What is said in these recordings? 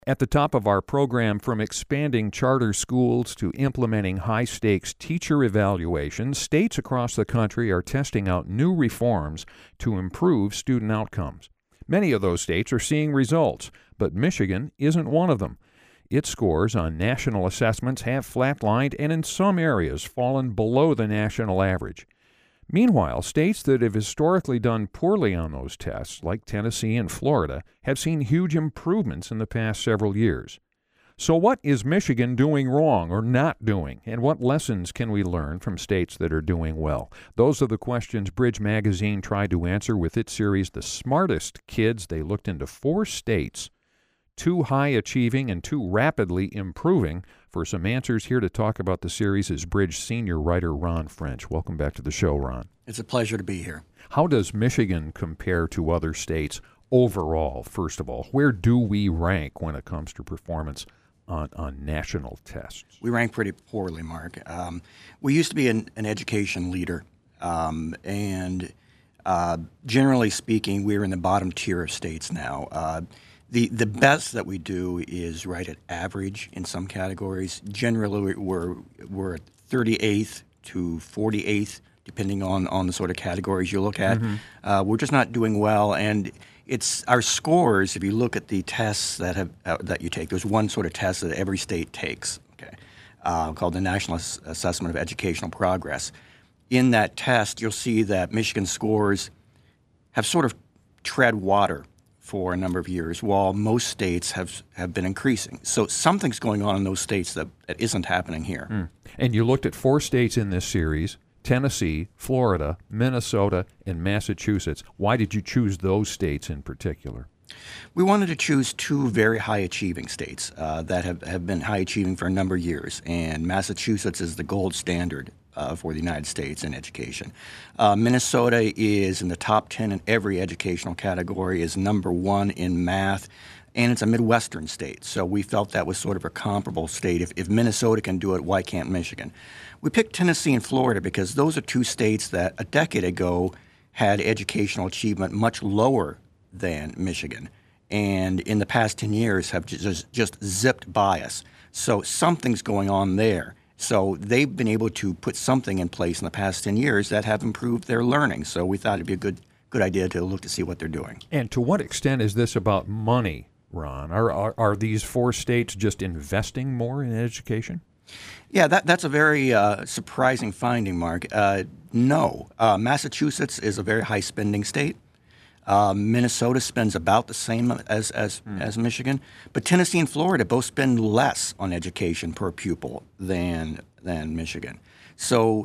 At the top of our program, from expanding charter schools to implementing high-stakes teacher evaluations, states across the country are testing out new reforms to improve student outcomes. Many of those states are seeing results, but Michigan isn't one of them. Its scores on national assessments have flatlined and in some areas fallen below the national average. Meanwhile, states that have historically done poorly on those tests, like Tennessee and Florida, have seen huge improvements in the past several years. So what is Michigan doing wrong or not doing, and what lessons can we learn from states that are doing well? Those are the questions Bridge Magazine tried to answer with its series, The Smartest Kids. They looked into 4 states, 2 high-achieving and 2 rapidly improving. For some answers, here to talk about the series is Bridge senior writer Ron French. Welcome back to the show, Ron. It's a pleasure to be here. How does Michigan compare to other states overall, first of all? Where do we rank when it comes to performance on national tests? We rank pretty poorly, Mark. We used to be an education leader, and generally speaking, we're in the bottom tier of states now. The best that we do is right at average in some categories. Generally, we're at 38th to 48th, depending on the sort of categories you look at. We're just not doing well, and it's our scores. If you look at the tests that you take, there's one sort of test that every state takes, called the National Assessment of Educational Progress. In that test, you'll see that Michigan scores have sort of tread water for a number of years, while most states have been increasing. So something's going on in those states that isn't happening here. And you looked at 4 states in this series: Tennessee, Florida, Minnesota, and Massachusetts. Why did you choose those states in particular? We wanted to choose 2 very high-achieving states that have been high-achieving for a number of years, and Massachusetts is the gold standard for the United States in education. Minnesota is in the top 10 in every educational category, is number 1 in math, and it's a Midwestern state. So we felt that was sort of a comparable state. If Minnesota can do it, why can't Michigan? We picked Tennessee and Florida because those are 2 states that a decade ago had educational achievement much lower than Michigan, and in the past 10 years have just zipped by us. So something's going on there. So they've been able to put something in place in the past 10 years that have improved their learning. So we thought it'd be a good idea to look to see what they're doing. And to what extent is this about money, Ron? Are these 4 states just investing more in education? Yeah, that's a very surprising finding, Mark. No. Massachusetts is a very high-spending state. Minnesota spends about the same as Michigan, but Tennessee and Florida both spend less on education per pupil than Michigan. So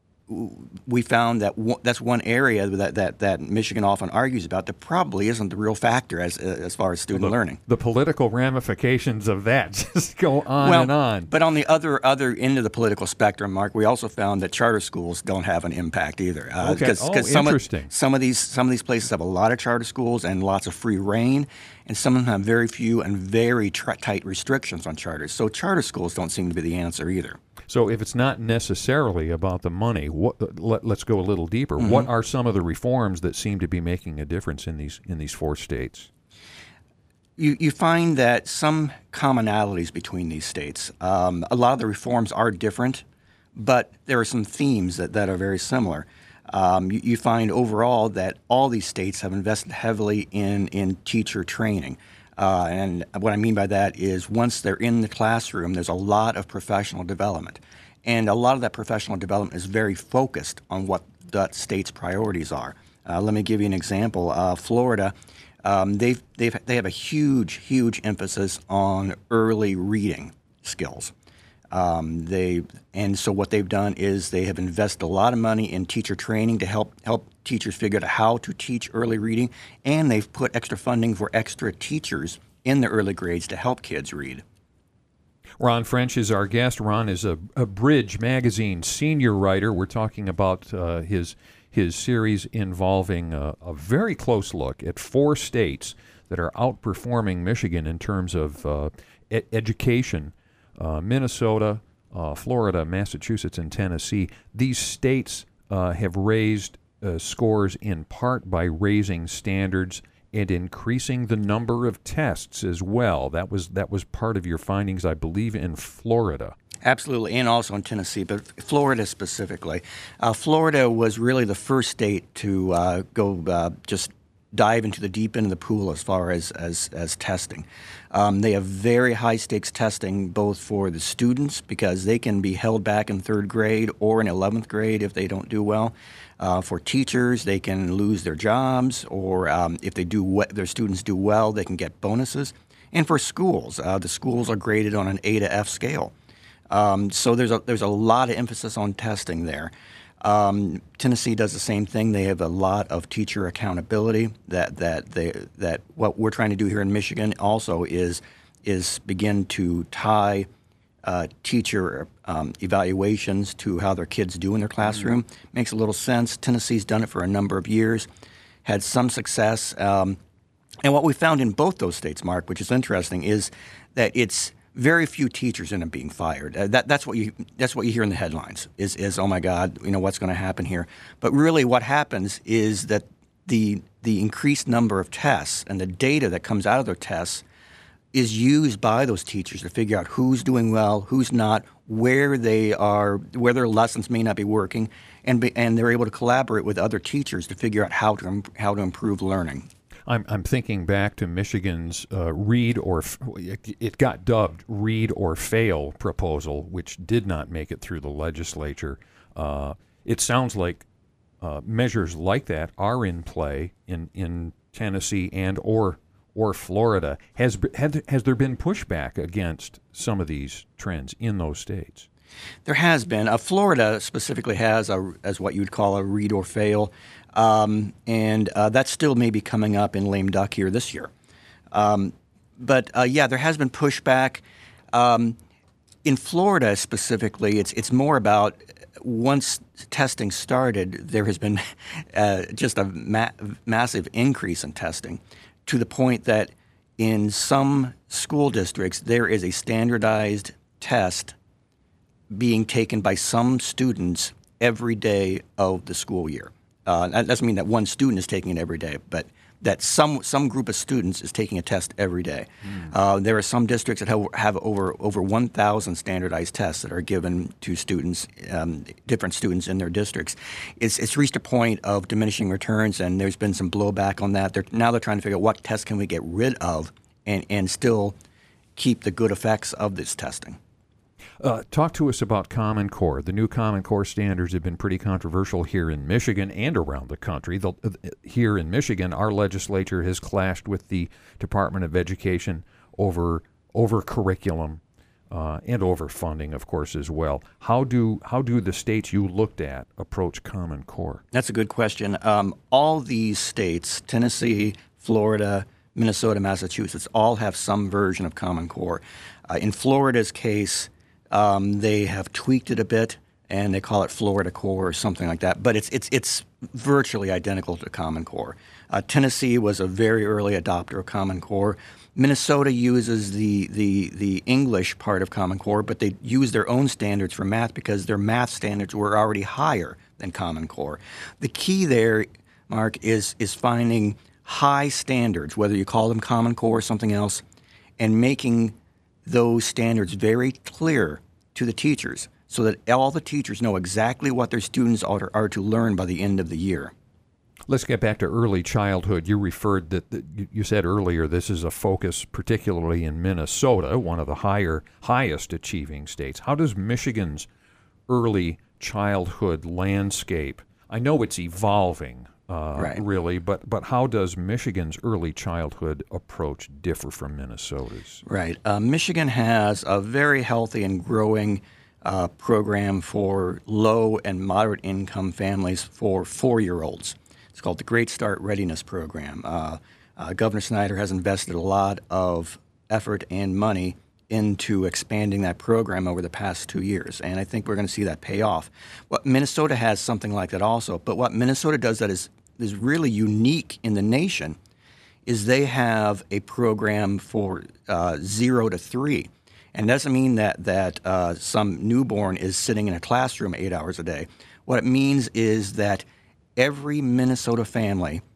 we found that that's one area that Michigan often argues about that probably isn't the real factor as far as student learning. The political ramifications of that just go on and on. But on the other end of the political spectrum, Mark, we also found that charter schools don't have an impact either. Interesting. Some of these places have a lot of charter schools and lots of free reign, and some of them have very few and very tight restrictions on charters. So charter schools don't seem to be the answer either. So if it's not necessarily about the money, let's go a little deeper. What are some of the reforms that seem to be making a difference in these 4 states? You find that some commonalities between these states. A lot of the reforms are different, but there are some themes that are very similar. You find overall that all these states have invested heavily in teacher training. And what I mean by that is once they're in the classroom, there's a lot of professional development. And a lot of that professional development is very focused on what that state's priorities are. Let me give you an example. Florida, they have a huge emphasis on early reading skills. So what they've done is they have invested a lot of money in teacher training to help teachers figure out how to teach early reading, and they've put extra funding for extra teachers in the early grades to help kids read. Ron French is our guest. Ron is a Bridge Magazine senior writer. We're talking about his series involving a very close look at 4 states that are outperforming Michigan in terms of education. Minnesota, Florida, Massachusetts, and Tennessee. These states have raised scores in part by raising standards and increasing the number of tests as well. That was part of your findings, I believe, in Florida. Absolutely, and also in Tennessee, but Florida specifically. Florida was really the first state to go just dive into the deep end of the pool as far as testing. They have very high stakes testing both for the students because they can be held back in third grade or in 11th grade if they don't do well. For teachers, they can lose their jobs, or if their students do well, they can get bonuses. And for schools, the schools are graded on an A to F scale. So there's a lot of emphasis on testing there. Tennessee does the same thing. They have a lot of teacher accountability. That what we're trying to do here in Michigan also is begin to tie teacher evaluations to how their kids do in their classroom. Makes a little sense. Tennessee's done it for a number of years, had some success. And what we found in both those states, Mark, which is interesting, is that it's very few teachers end up being fired. That's what you hear in the headlines is oh my God, what's going to happen here? But really, what happens is that the increased number of tests and the data that comes out of their tests is used by those teachers to figure out who's doing well, who's not, where their lessons may not be working, and they're able to collaborate with other teachers to figure out how to improve learning. I'm thinking back to Michigan's it got dubbed read or fail proposal, which did not make it through the legislature. It sounds like measures like that are in play in Tennessee and or Florida. Has there been pushback against some of these trends in those states? There has been. Florida specifically has as what you would call a read or fail. And that still may be coming up in lame duck here this year. But there has been pushback. In Florida specifically, it's more about once testing started, there has been just a massive increase in testing to the point that in some school districts, there is a standardized test being taken by some students every day of the school year. That doesn't mean that one student is taking it every day, but that some group of students is taking a test every day. There are some districts that have over 1,000 standardized tests that are given to students, different students in their districts. It's reached a point of diminishing returns, and there's been some blowback on that. Now they're trying to figure out what tests can we get rid of and still keep the good effects of this testing. Talk to us about Common Core. The new Common Core standards have been pretty controversial here in Michigan and around the country. Here in Michigan, our legislature has clashed with the Department of Education over curriculum and over funding, of course, as well. How do the states you looked at approach Common Core? That's a good question. All these states, Tennessee, Florida, Minnesota, Massachusetts, all have some version of Common Core. In Florida's case, they have tweaked it a bit, and they call it Florida Core or something like that. But it's virtually identical to Common Core. Tennessee was a very early adopter of Common Core. Minnesota uses the English part of Common Core, but they use their own standards for math because their math standards were already higher than Common Core. The key there, Mark, is finding high standards, whether you call them Common Core or something else, and making those standards very clear to the teachers so that all the teachers know exactly what their students are to learn by the end of the year. Let's get back to early childhood. You referred you said earlier this is a focus particularly in Minnesota, one of the highest achieving states. How does Michigan's early childhood landscape, I know it's evolving, right. really, but how does Michigan's early childhood approach differ from Minnesota's? Right. Michigan has a very healthy and growing program for low and moderate income families for 4-year-olds. It's called the Great Start Readiness Program. Governor Snyder has invested a lot of effort and money into expanding that program over the past 2 years, and I think we're going to see that pay off. Minnesota has something like that also, but what Minnesota does that is really unique in the nation is they have a program for 0 to 3. And it doesn't mean that some newborn is sitting in a classroom 8 hours a day. What it means is that every Minnesota family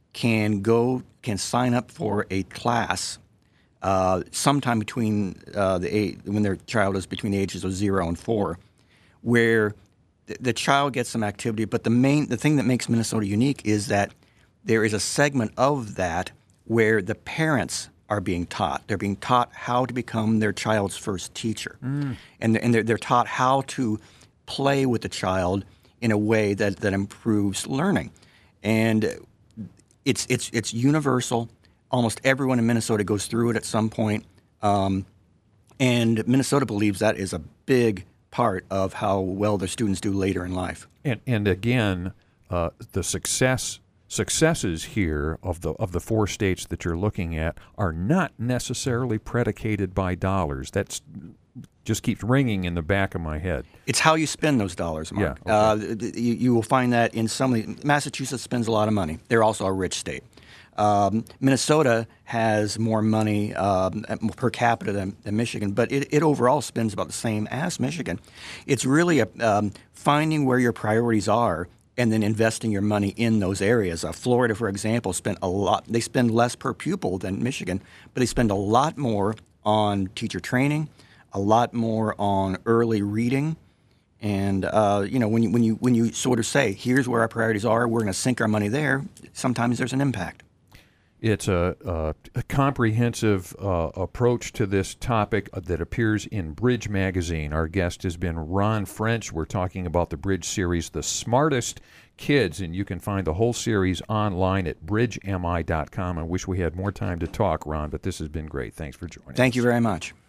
can sign up for a class sometime between when their child is between the ages of 0 and 4, where the child gets some activity. But the thing that makes Minnesota unique is that there is a segment of that where the parents are being taught. They're being taught how to become their child's first teacher, and they're taught how to play with the child in a way that improves learning, and it's universal. Almost everyone in Minnesota goes through it at some point, and Minnesota believes that is a big part of how well their students do later in life. And again, the successes here of the 4 states that you're looking at are not necessarily predicated by dollars. That's just keeps ringing in the back of my head. It's how you spend those dollars, Mark. Yeah, okay. You will find that in Massachusetts spends a lot of money. They're also a rich state. Minnesota has more money per capita than Michigan, but it overall spends about the same as Michigan. It's really finding where your priorities are and then investing your money in those areas. Florida, for example, they spend less per pupil than Michigan, but they spend a lot more on teacher training, a lot more on early reading. And when you sort of say, here's where our priorities are, we're going to sink our money there, sometimes there's an impact. It's a comprehensive approach to this topic that appears in Bridge Magazine. Our guest has been Ron French. We're talking about the Bridge series, The Smartest Kids, and you can find the whole series online at bridgemi.com. I wish we had more time to talk, Ron, but this has been great. Thanks for joining us. Thank you very much.